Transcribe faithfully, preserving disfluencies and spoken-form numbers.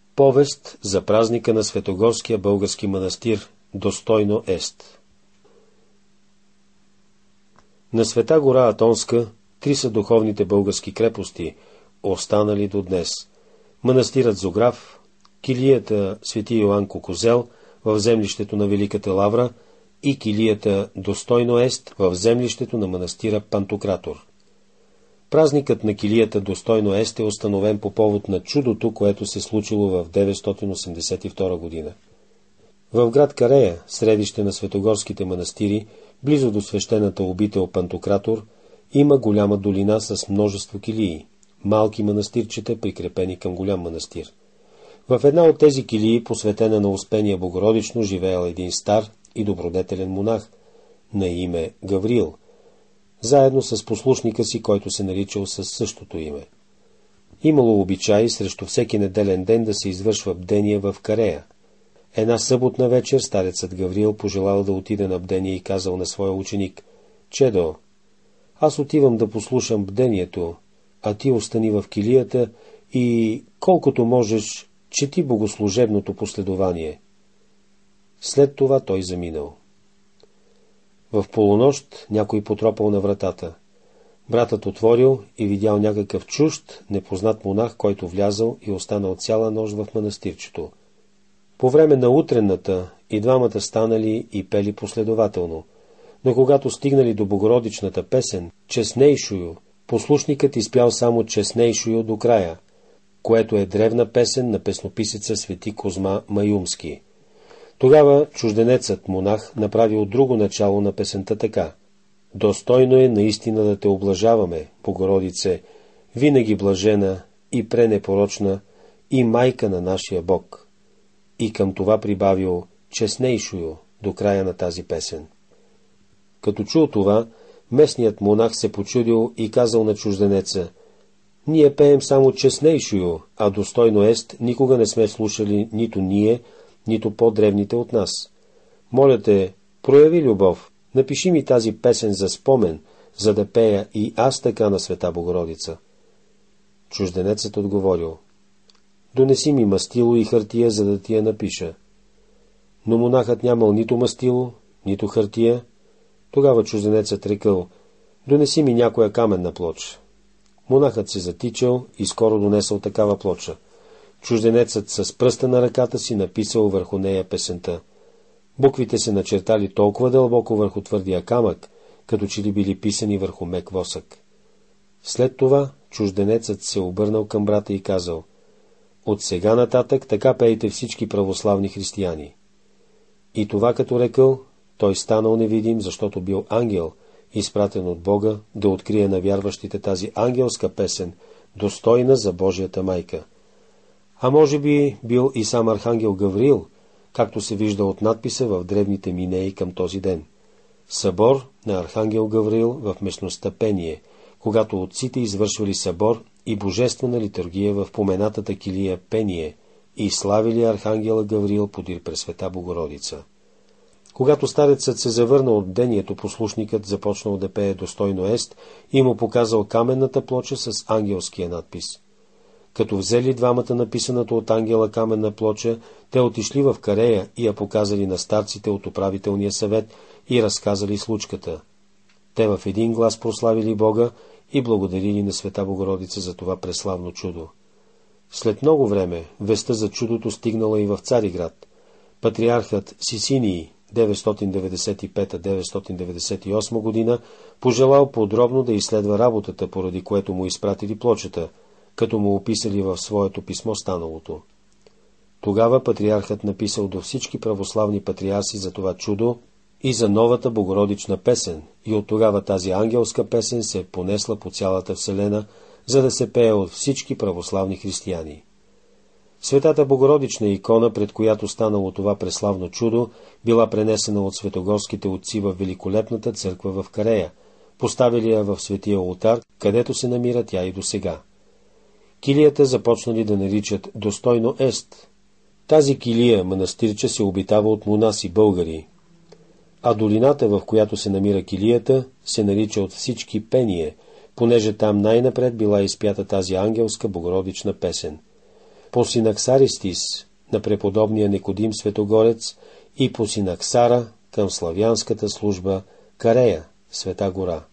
Повест за празника на Светогорския български манастир Достойно ест. На Света гора Атонска три са духовните български крепости, останали до днес. Манастирът Зограф, килията Свети Йоан Кукузел в землището на Великата Лавра и килията Достойно ест в землището на манастира Пантократор. Празникът на килията Достойно ест е установен по повод на чудото, което се случило в деветстотин осемдесет и втора година. В град Карея, средище на светогорските манастири, близо до свещената обител Пантократор, има голяма долина с множество килии, малки манастирчета, прикрепени към голям манастир. В една от тези килии, посветена на Успение Богородично, живеел един стар и добродетелен монах на име Гавриил, заедно с послушника си, който се наричал със същото име. Имало обичай срещу всеки неделен ден да се извършва бдение в Карея. Една съботна вечер старецът Гавриил пожелал да отиде на бдение и казал на своя ученик: „Чедо, аз отивам да послушам бдението, а ти остани в килията и колкото можеш чети богослужебното последование.“ След това той заминал. В полунощ някой потропал на вратата. Братът отворил и видял някакъв чужд, непознат монах, който влязал и останал цяла нощ в манастирчето. По време на утренната и двамата станали и пели последователно, но когато стигнали до богородичната песен «Честнейшую», послушникът изпял само «Честнейшую» до края, което е древна песен на песнописеца Свети Козма Маюмски. Тогава чужденецът монах направил друго начало на песента така: „Достойно е наистина да те облажаваме, Богородице, винаги блажена и пренепорочна и майка на нашия Бог“. И към това прибавил „Честнейшую“ до края на тази песен. Като чул това, местният монах се почудил и казал на чужденеца: „Ние пеем само Честнейшую, а Достойно ест никога не сме слушали нито ние, нито по-древните от нас. Моля те, прояви любов, напиши ми тази песен за спомен, за да пея и аз така на Света Богородица.“ Чужденецът отговорил: „Донеси ми мастило и хартия, за да ти я напиша.“ Но монахът нямал нито мастило, нито хартия. Тогава чужденецът рекъл: „Донеси ми някоя каменна плоча.“ Монахът се затичал и скоро донесъл такава плоча. Чужденецът с пръста на ръката си написал върху нея песента. Буквите се начертали толкова дълбоко върху твърдия камък, като че ли били писани върху мек восък. След това чужденецът се обърнал към брата и казал: „От сега нататък така пейте всички православни християни.“ И това като рекъл, той станал невидим, защото бил ангел, изпратен от Бога да открие на вярващите тази ангелска песен, достойна за Божията майка. А може би бил и сам архангел Гавриил, както се вижда от надписа в древните минеи към този ден. Събор на архангел Гавриил в местността Пение, когато отците извършвали събор и божествена литургия в поменатата килия Пение и славили архангела Гавриил подир Пресвета Богородица. Когато старецът се завърнал от бдението, послушникът започнал да пее Достойно ест и му показал каменната плоча с ангелския надпис. Като взели двамата написаната от ангела каменна плоча, те отишли в Карея и я показали на старците от управителния съвет и разказали случката. Те в един глас прославили Бога и благодарили на Света Богородица за това преславно чудо. След много време вестта за чудото стигнала и в Цариград. Патриархът Сисинии деветстотин деветдесет и пета до деветстотин деветдесет и осма година пожелал подробно да изследва работата, поради което му изпратили плочата, като му описали в своето писмо станалото. Тогава патриархът написал до всички православни патриарси за това чудо и за новата богородична песен, и от тогава тази ангелска песен се понесла по цялата вселена, за да се пее от всички православни християни. Светата Богородична икона, пред която станало това преславно чудо, била пренесена от светогорските отци в великолепната църква в Карея, поставили я в светия олтар, където се намира тя и досега. Килията започнали да наричат Достойно ест. Тази килия, манастирче, се обитава от монаси българи, а долината, в която се намира килията, се нарича от всички Пение, понеже там най-напред била изпята тази ангелска богородична песен. по Синаксаристис на преподобния Никодим Светогорец и по Синаксара към славянската служба Карея, Света гора.